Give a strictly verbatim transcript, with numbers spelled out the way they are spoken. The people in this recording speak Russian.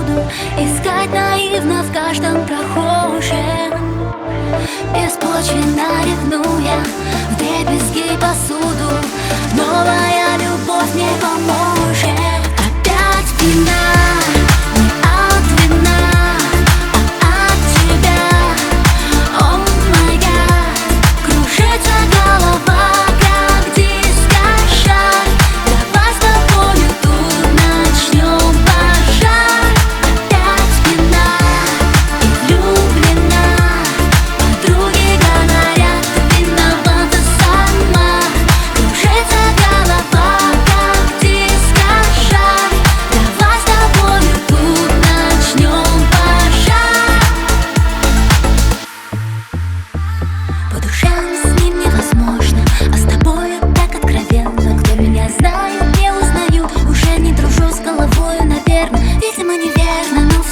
буду искать наивно в каждом прохожем, беспочвенно ревнуя вдребезги посуду. Новая любовь не поможет. Опять вина, не от вина, а от тебя. О май гад, кружится голова, как дискошар. Давай с тобою тут начнем пожар. Опять вина и влюблена, подруги говорят, виновата сама. Кружится голова, как дискошар. Давай с тобою тут начнем пожар. По душам с ним невозможно, а с тобою так откровенно. Кто меня знает, не узнаю, уже не дружу с головою, наверное. Видимо, неверно, но